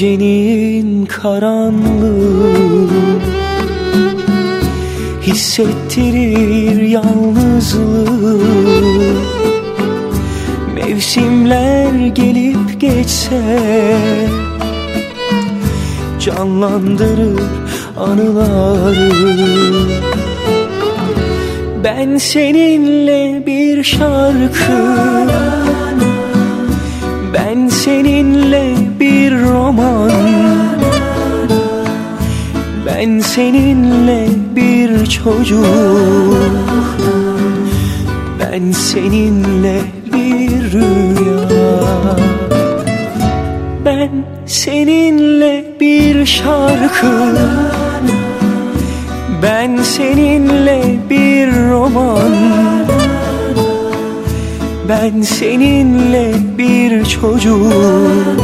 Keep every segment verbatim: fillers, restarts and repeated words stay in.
Gecenin karanlığı hissettirir yalnızlığı. Mevsimler gelip geçse canlandırır anıları. Ben seninle bir şarkı, ben seninle bir roman, ben seninle bir çocuk, ben seninle bir rüya. Ben seninle bir şarkı, ben seninle bir roman, ben seninle bir çocuk,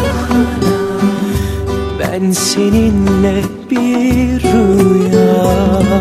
ben seninle bir rüya.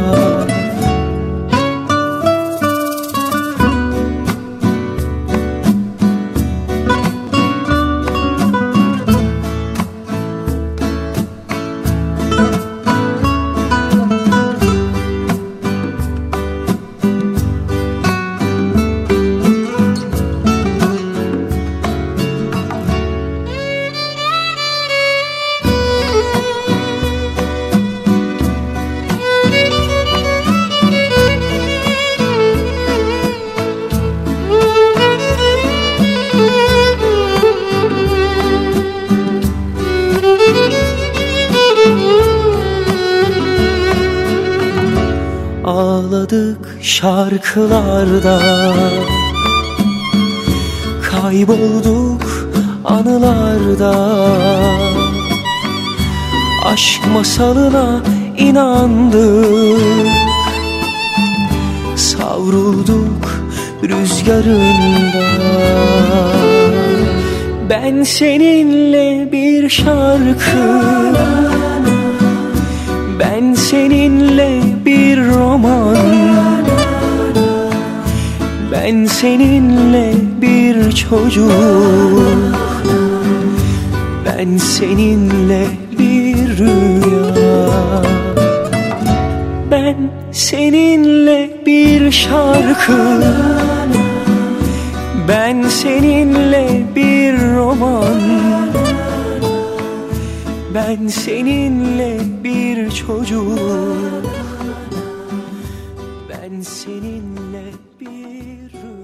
Ağladık şarkılarda, kaybolduk anılarda. Aşk masalına inandık, savrulduk rüzgarında. Ben seninle bir şarkı, ben seninle bir roman, ben seninle bir çocuk, ben seninle bir rüya. Ben seninle bir şarkı, ben seninle bir roman, ben seninle bir çocuk, ben seninle bir